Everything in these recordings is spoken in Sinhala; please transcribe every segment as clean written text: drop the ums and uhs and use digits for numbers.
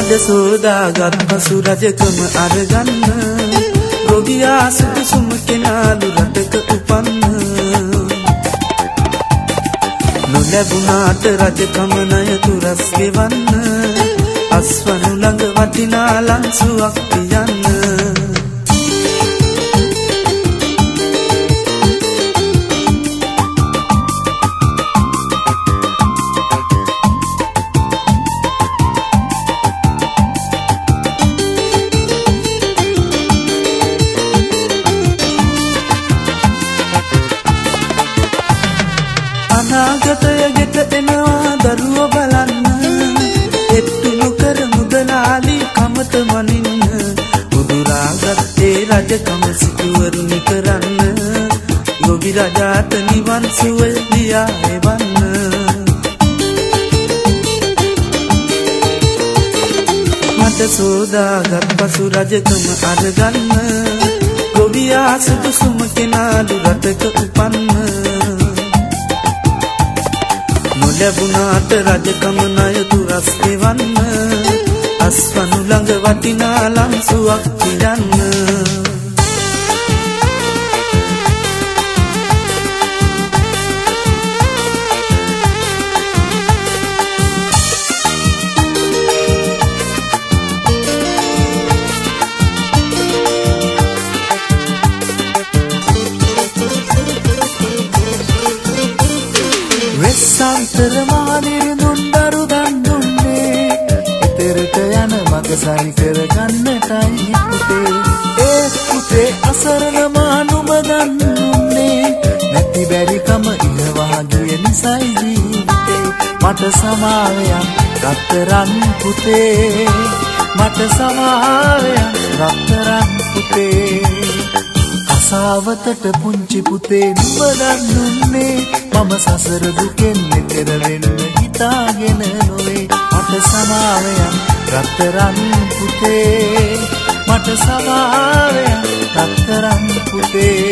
මද සෝදාගත් පසු රජකම අරගන්න ගොවියා සුදුසුම කෙනාලු රටක උපන්න නොලැබුණාට රජකම ණය තුරස් ගෙවන්න අස්වනු ළඟ වටිනා ලංසුවක් තියන්න අනාගතය ගෙට එනවා දරුවෝ බලන්න එට්ටු නොකර මුදලාලි කමත මනින්න උදුරාගත් ඒ රජකම සිටුවරුනි කරන්න ගොවි රජාට නිවන් සුවය ලියා එවන්න මට සෝදාගත් පසු රජකම අරගන්න ගොවියා සුදුසුම කෙනාලු රටක උපන්න නොලැබුණාට රජකම ණය තුරස් ගෙවන්න අස්වනු ළඟ වටිනා ලංසුවක් තියන්න වෙස්සන්තර මානිරුන් දරු දන් දුන්නේ එතරට යන මග සරි කර ගන්නටයි පුතේ අසරණ මානුම දන් දුන්නේ නැති බැරිකම ඉලවා ගිය නිසයි ජීවිතේ මට සමාවයන් රත්තරන් පුතේ මට සමාවයන් රත්තරන් පුතේ අසාවතට පුංචි පුතේ නුඹ දන් දුන්නේ මම සසර දුකෙන් මෙතර වෙන්න හිතාගෙන නොවේ මට සමාවයන් රත්තරන් පුතේ මට සමාවයන් රත්තරන් පුතේ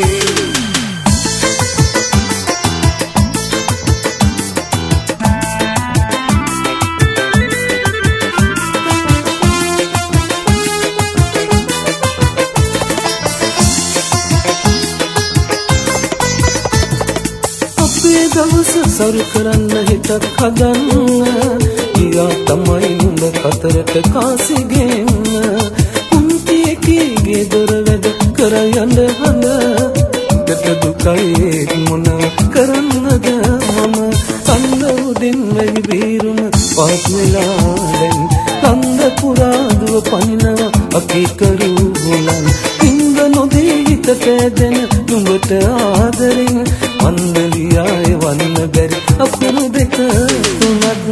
දවස සරු කරන්න හිතක් හදන්න ගියා තමයි නුඹ කතරට කාසි ගෙන්න උන්ති එකීගේ දොර වැඩ කර යන්න හඳ දෙට දුකයි මොන කරන්නද මම කන්ද උදින් වෙවි බීරුම පහත් වෙලා දැන් කන්ද පුරාදුව පනිනවා අකීකරු හොලන් ඉන්ද නොදී හිත පෑදෙන නුඹට ආදරෙන් මන්දලියාය වන්න බැරි අපුරු දෙක තුනක්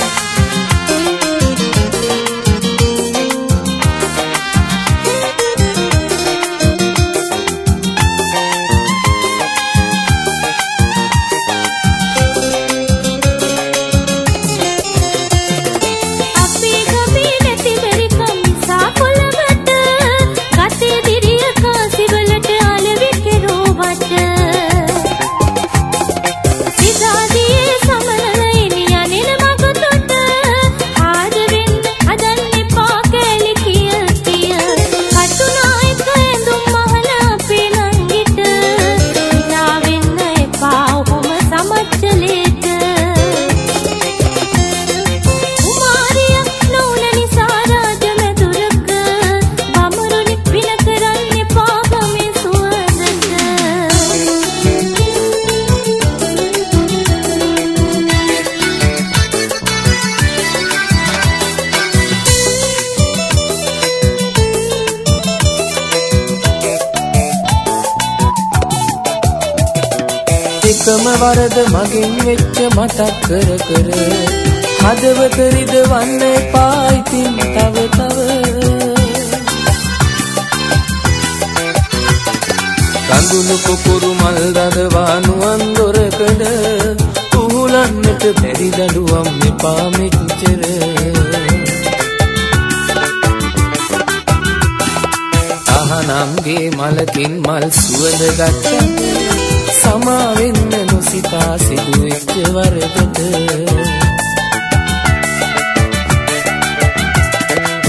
එකම වරද මගෙන් වෙච්ච මතක් කර කර හදවත රිදවන්න එපා ඉතින් තව කඳුළු කුකුරු මල් දදවා නුවන් දොරකඩ උහුලන්නට බැරි දඩුවම් එපා මෙච්චර අහනම්ගේ මලකින් මල් සුවඳ ගත්ත සමා වෙන්න නොසිතා සිදුවෙච්ච වරදට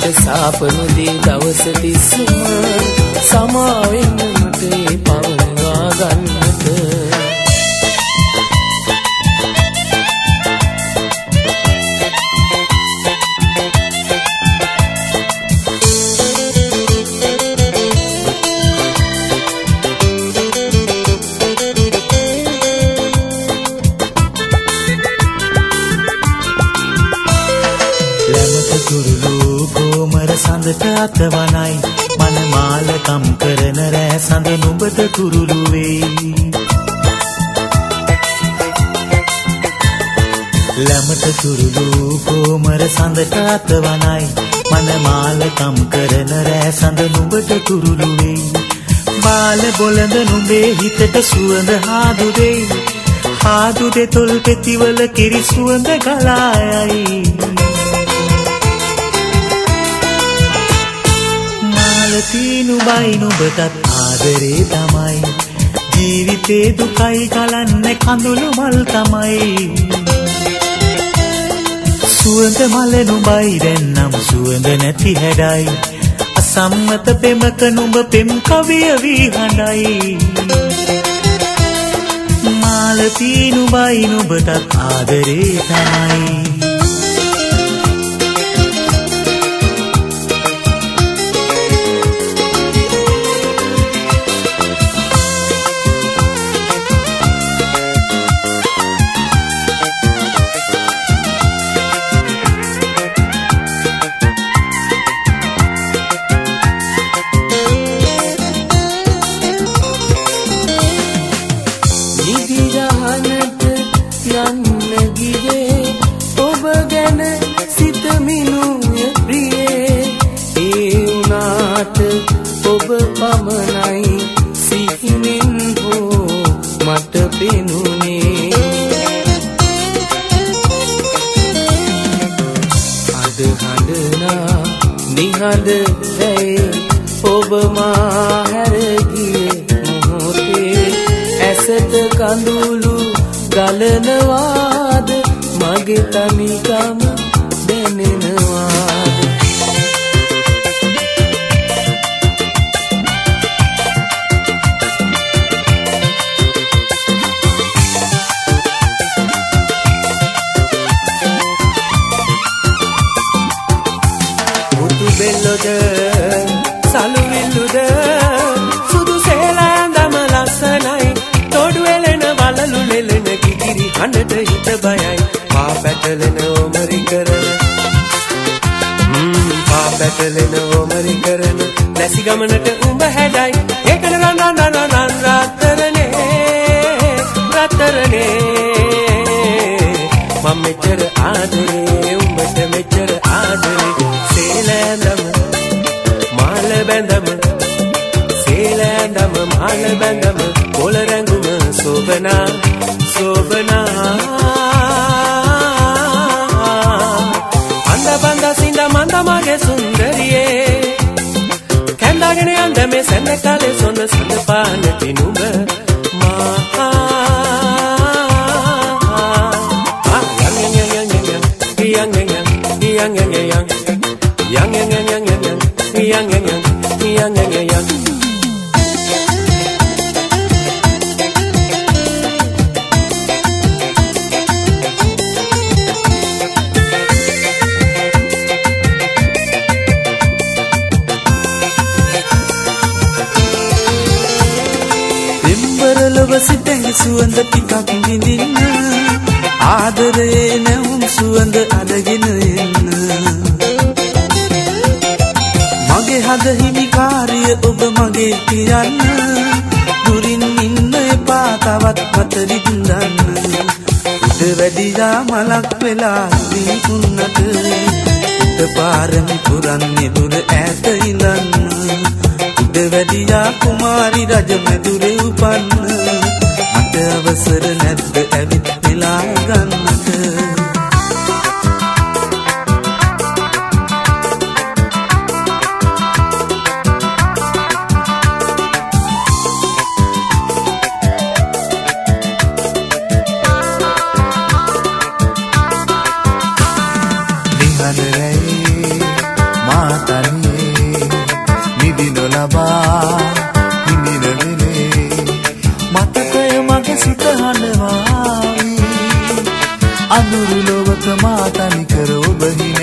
සාපනුදී දවස තිස්සම සමා වෙන්න මට ඒ පවනවා ගන්නට සඳට අතවනයි මන මාලකම් කරන රෑ සඳ නුඹට කුරුළු වෙයි ළමට කුරුළු කොමර සඳට අතවනයි මන මාලකම් කරන රෑ සඳ නුඹට කුරුළු වෙයි බාල බොළඳ නුඹේ හිතට සුවඳ හාදු දෙයි හාදු දෙතොල් පෙතිවල කිරි සුවඳ ගලායයි තීනු බයි නුඹටත් ආදරේ තමයි ජීවිතේ දුකයි කලන්නේ කඳුළු මල් තමයි සුවඳ මල නුඹයි දැන්නම් සුවඳ නැති හැඩයි අසම්මත පෙමක නුඹ පෙම් කවිය වී හඬයි මාල තීනු බයි නුඹටත් ආදරේ තමයි නිහඬ රැයි ඔබ මා හැරගිය මොහොතේ ඇසට කඳුළු ගලනවාද මගේ තනිකම දැනෙනවාද සලුවිල්ලුද සුදු සේලඳම ලස්සනයි තොඩු එලෙන වලලු ලෙලෙන කිකිරි හඬට හිත බයයි පා පැටලෙන ඔමරි කරන පා පැටලෙන ඔමරි කරන නැසි ගමනට උඹ හැඩයි ඒකන රන් රත්තරනේ රත්තරනේ මම මෙච්චර ආදරේ උඹට මෙච්චර ආදරේ සේලඳම මාල බැඳම සේලඳම මාල බැඳම කොළ රැඟුම සෝබනා සෝබනා අඳ බඳ සිඳ මන්ද මගේ සුන්දරියේ කැඳාගෙන යන්න මේ සැන කාලේ සොන සඳ පානට නුඹ මා සිතෙහි සුවඳ ටිකක් විඳින්න ආදරේ නැවුම් සුවඳ අදගෙන එන්න මගේ හද හිමිකාරිය ඔබ මගේ කියන්න දුරින් ඉන්න එපා තවත් මත විඳන්න උඩ වැඩිලා මලක් වෙලා දිනුන්නට උඩ පාරමි පුරන්නේ දුර ඈත ඉඳන්න උඩ වැඩිලා කුමාරි රජ මැදුරේ උපන්න මට අවසර නැද්ද ඇවිත් වෙලා ගන්නට සිත හඬවාවි අඳුරු ලොවක මා තනි කර ඔබ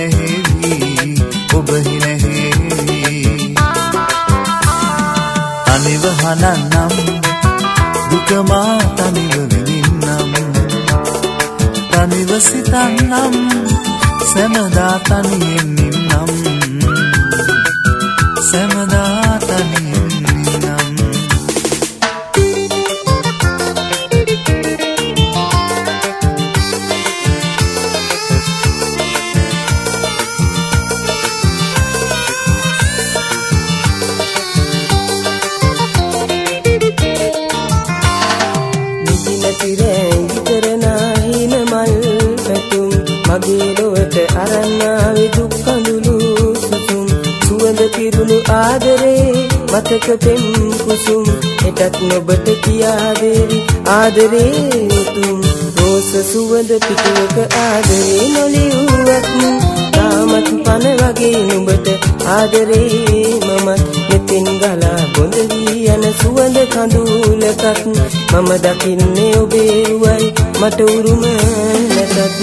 හිනහෙවි තනිව හනන්නම් දුක මා තනිව විඳින්නම් තනිව සිතන්නම් සැමදා තනියෙන් ඉන්නම් සැමදා තනියෙන් ඉන්නම් මගේ ලොවට අරන්නාවේ දුක් කඳුළු සුසුම් සුවඳ කිරුණු ආදරේ මතක පෙම් කුසුම් එටත් නොබට කියා දේවි ආදරේ උතුම් රෝස සුවඳ පිටුවක ආදරේ නොලියුවත් තාමත් පන වගේ නුඹට ආදරේ මමත් මෙතෙන් ගලා බොඳ වී යන සුවඳ කඳුලකත් මම දකින්නේ ඔබේ වයි මට උරුම නැතත්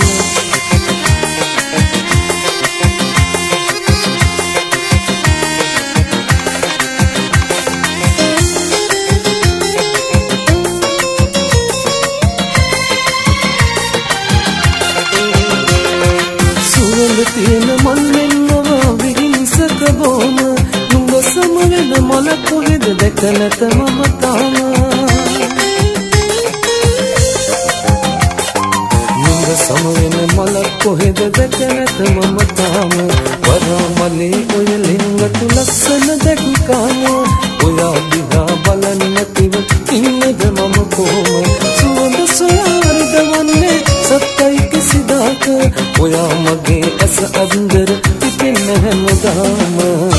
තියෙන මොල්ලෙන් නොව විහිංසක බොම නුඹ සමවෙන මොල කොහෙද දැක නැත මම තාම නුඹ සමවෙන මොල කොහෙද දැක නැත මම තාම වරමලේ ඔය ලිංගතු ලස්සන දැක්කාම ඔයා දිහා බලන්න නැතිව ඉන්නද මම කොහොම සුවඳ සොයාරිද වන්නේ සත්තයි කිසිදාක ඔයා මගේ ඇස අඳුර පිටින් හැමදාම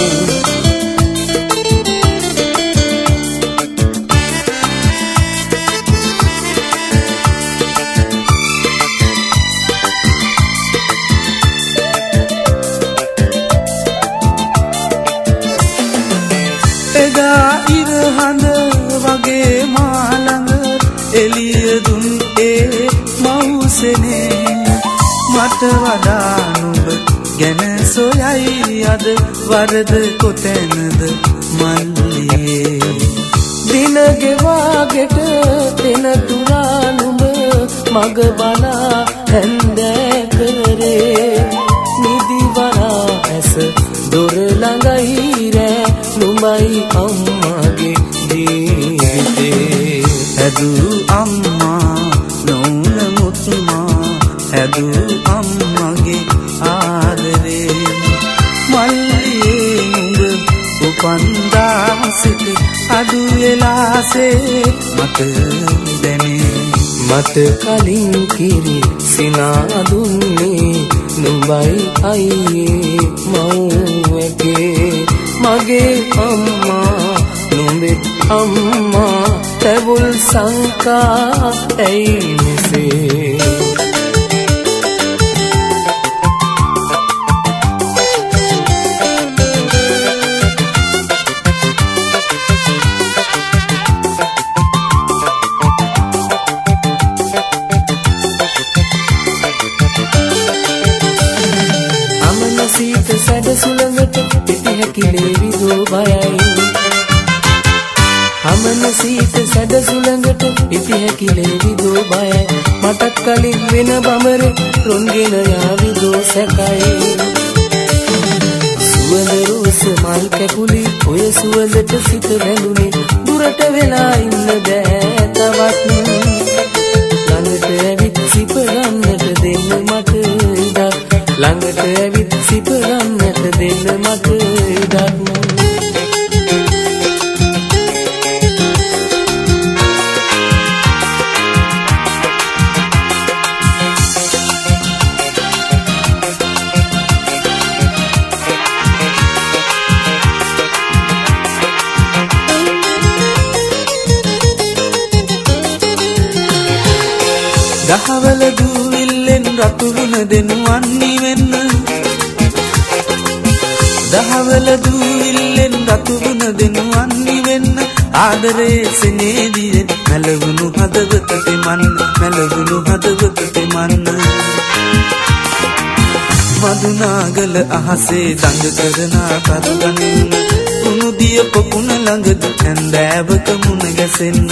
එදා ඉර හඳ වගේ මා ළඟ එළිය දුන් ඒ මවුසනේ මට වඩා නුඹ ගැන සොයයි අද වරද කොතැනද මල්ලියේ දින ගෙවාගෙට තෙන තුරා නුඹ මග බලා හැන්දෑ කරේ නිදිවරා ඇස දොර ළඟයි රෑ නුඹයි අම්මාගේ ජීවිතේ හැදූ අම්මා නොනමුත් මා හැදූ අම්මගේ ආදරේ මල්ලියේ නුඹ උපන්දා සිට අඩු වෙලාසේ මට දැනේ මට කලින් කිරි සිනා දුන්නේ නුඹයි අයියේ මව්වගේ මගේ අම්මා නුඹේ අම්මා තැවුල් සංකා ඇයි මෙසේ සීත සැඩ සුළඟට පිටි හැකිලේ විදෝ බයයි හමන සීත සැඩ සුළඟට පිටි හැකිලේ විදෝ බයයි මටත් කලින් වෙන බඹර රොන්ගෙන යාවිදෝ සැකයි සුවඳ රෝස මල් කැකුලි ඔය සුවඳට සිත වැඳුනේ දුරට වෙලා ඉන්න බෑ තවත් ළඟට ඇවිත් සිප ගන්නට දෙන්න මට ඉඩක් ළඟට ඇවිත් සිප ගන්නට දෙන්න මට ඉඩක් දහවල දූවිල්ලෙන් රතුරුන දෙනුවන් නිවෙන්න දහවල දූවිල්ලෙන් රතුරුන දෙනුවන් නිවෙන්න ආදරේ සෙනෙදියෙන් මැලවුණු හදවතට මන්න මැලවුණු හදවතට මන්න මදුනාගල අහසේ දඟ කරන කරුගනින්න උණු දිය පොකුණ ළඟද ඇන්දෑවක මුණ ගැසෙන්න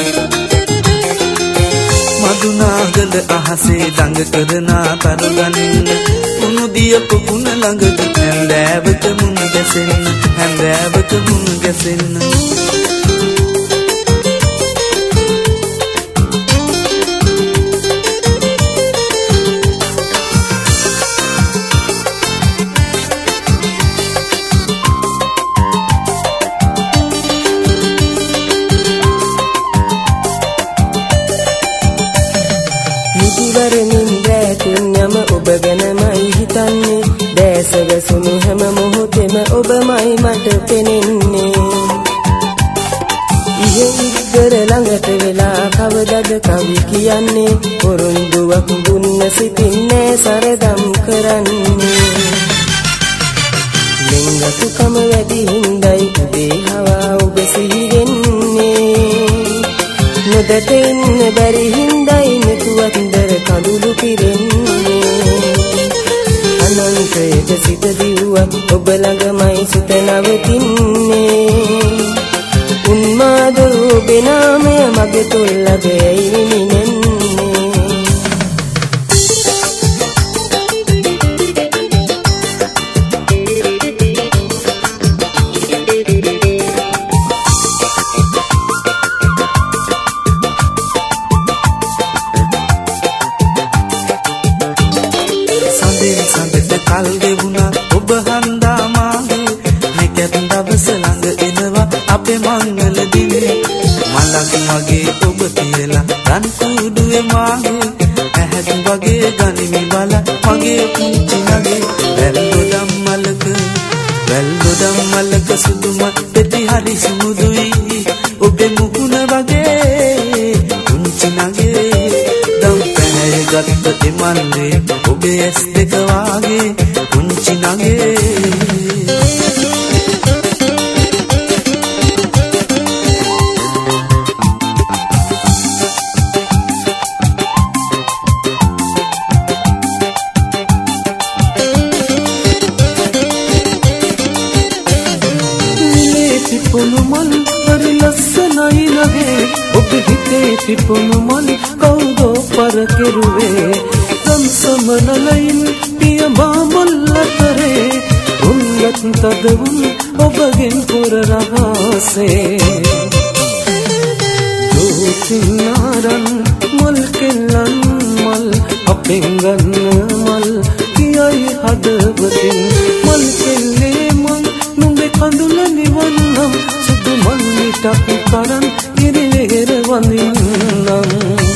මදුනාගල අහසේ දඟ කරන කරුගනින්න උණු දිය පොකුණ ළඟද ඇන්දෑවක මුණ ගැසෙන්න ඇන්දෑවක මුණ ගැසෙන්න ඔබ ගැනමයි හිතන්නේ දැසගසුණු හැම මොහොතෙම ඔබමයි මට පෙනෙන්නේ ඉහෙවිතර ළඟට වෙලා කවදද කවි කියන්නේ පොරොන්දුවක් දුන්න සිතින්නේ සරදම් කරන්නේ ලෙන්ගතුකම වැඩි හින්දයි උදේ හවා ඔබ සිහිවෙන්නේ නොදැටෙන්න බැරි හින්දයි නෙතුවත්දර කඳුළු පිරෙන්නේ අනන්තයට සිත දිව්වත් ඔබ ළඟමයි සිත නවතින්නේ උන්මාද ඔබේ නාමය මගේ තොල් ළඟ ඇයි නිනෙන්නේ කල් ගෙවුණා ඔබ හන්දා මාගේ නැකත් දවස ළඟ එනවා අපේ මංගල දිනේ මලක් වගේ ඔබ කියලා රන් කුඩුවේ මාගේ ඇහත් වගේ ගනිමි බල මගේ පුංචි නගේ වැල්ලොඩම් මලක සුදුම පෙති හරි සුමුදුයි ඔබේ මුහුණ වගේ පුංචි නගේ දම් පැහැය ගත්ත එමන්නේ ඔබේ ඇස් දෙක වාගේ පුංචි නගේ පිපුණු මල් හරි ලස්සනයි නගේ ඔබ හිතේ පිපුණු මල් කවුදෝ පර කෙරුවේ සමනලයින් පිය මාමල් අතරේ උන්ගත් තදවුන් ඔබගෙන් පුර රහසේ දෝතිනාරන් මල් කෙල්ලන් මල් අපෙන් ගන්න මල් කියයි හදවතින් මල් කෙල්ලේ මල් නුඹේ කඳුල නිවන්නම් සුදු මල් මිටක් කරන් ඉරිවෙහෙර වඳින්නම්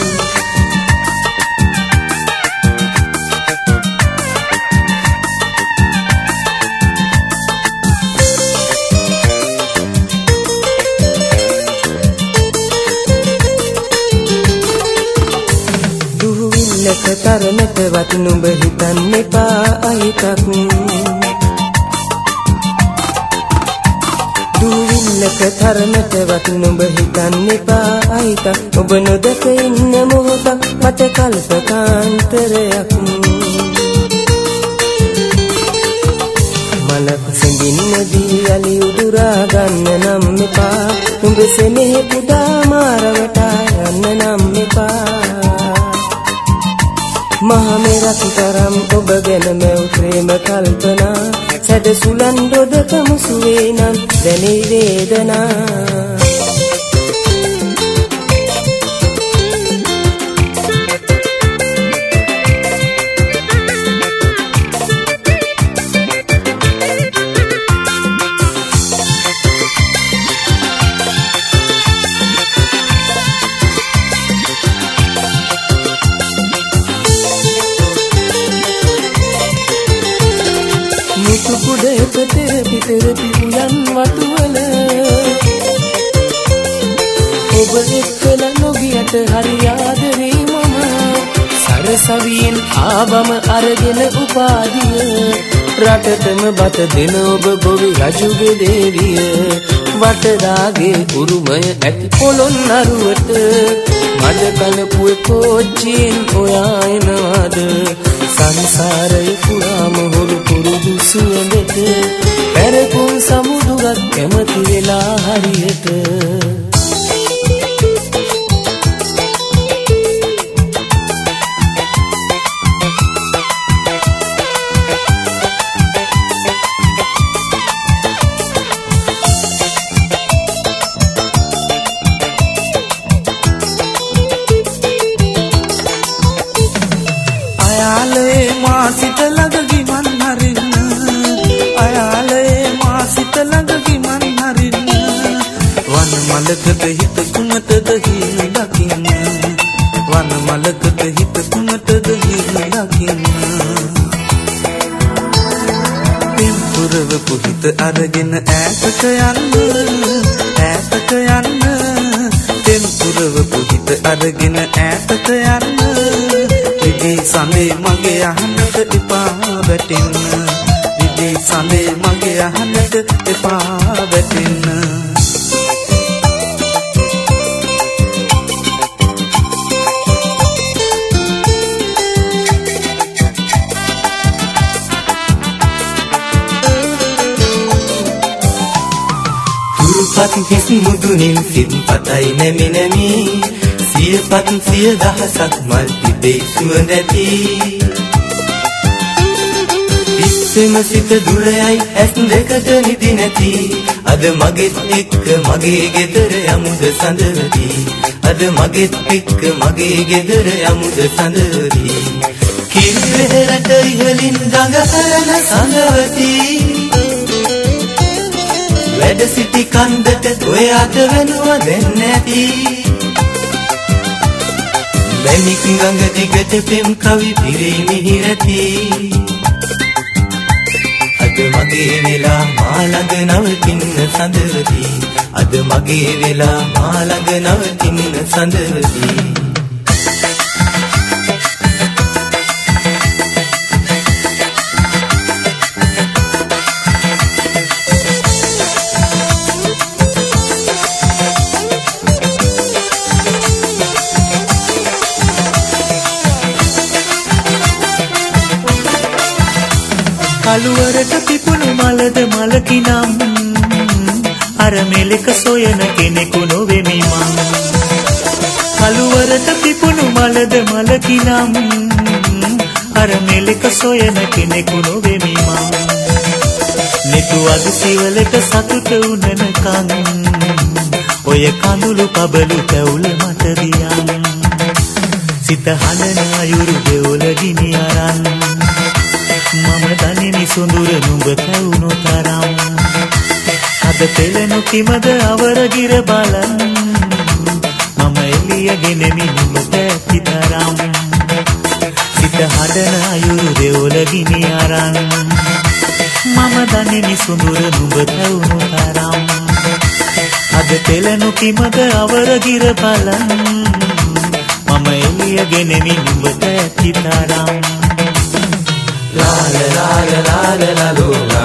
තරමටවත් නුඹ හිතන්න එපා අහිතක් දුවිල්ලක තරමටවත් නුඹ හිතන්න එපා අහිතක් ඔබ නොදක ඉන්න මොහොතක් මට කල්පකාන්තරයක් මලක් සෙඟින්නදී අලි උදුරා ගන්න නම් එපා නුඹ සෙනෙහ පුදා මාරවට යන්න නම් එපා මහමෙරක් තරම් ඔබ ගැන මැව් ප්‍රේම කල්පනා සැඩ සුලන් රොදක මුසුවේ නම් දැනේ වේදනා තෙරපි උයන් වතුවල ඔබ එක්කල නොගියට හරි ආදරේ මම සරසවියෙන් ආවම අරගෙන උපාදිය රටටම බත දෙන ඔබ ගොවි රජුගේ දේවිය වටදාගේ උරුමය ඇති පොළොන්නරුවට මඩ කනපුවේ කෝච්චියෙන් ඔයා එනවාද සංසාරය පුරාම හොරු පුරුදු සුවඳට පැරකුම් සමුදුවක් කැමති වෙලා හරියට සිත ළඟ ගිමන් හරින්න අයාලේ මා සිත ළඟ ගිමන් හරින්න වන මලකට හිත කුමටද හිල් දකින්න වන මලකට හිත කුමටද හිල් දකින්න පින්පුරව පුහිත අරගෙන ඈතට යන්න පින්පුරව පුහිත අරගෙන ඈතට යන්න විදි සඳේ මගේ අහන්නට එපා වැටෙන්න විදි සඳේ මගේ අහන්නට එපා වැටෙන්න තුරුපත් හිස් මුදුනින් සිත් පතයි නැමි නැමි සියපත් සිය දහසක් මල් තිබේ සුවඳැති ඉස්සෙම සිත දුරයයි ඇස් දෙකට නිදි නැති අද මගෙත් එක්ක මගේ ගෙදර යමුද සඳවති අද මගෙත් එක්ක මගේ ගෙදර යමුද සඳවති කිරිවෙහෙරට ඉහලින් දඟ කරන සඳවති වැඩ සිටි කන්දට ඔය අත වෙනුව දෙන්න ඇති මැණික් ගඟ දිගට පෙම් කවි පිරී මිහිරති අද මගේ වෙලා මා ළඟ නවතින්න සඳවති අද මගේ වෙලා මා ළඟ නවතින්න සඳවති කළුවරට පිපුණු මලද මලකිනම් අර මෙලක සොයන කෙනෙකු නොවෙමි මං කළුවරට පිපුණු මලද මලකිනම් අර මෙලක සොයන කෙනෙකු නොවෙමි මං නිතුවද සිවලට සතුට උනනකන් ඔය කඳුළු පබළු තැවුල මට දියන් සිත හඬන අයුරු දෙවොල ගිනි අරන් මම දනිමි සොඳුර නුඹ කැවුණු තරම් අද පෙළෙනු කිමද අවරගිර බලන් මම එළියගෙනෙමි නුඹට ඇති තරම් සිත හඬන අයුරු දෙවොල ගිනි අරන් මම දනිමි සොඳුර නුඹ කැවුණු තරම් අද පෙළෙනු කිමද අවරගිර බලන් මම එළියගෙනෙමි නුඹට ඇති තරම් La la la la la la la la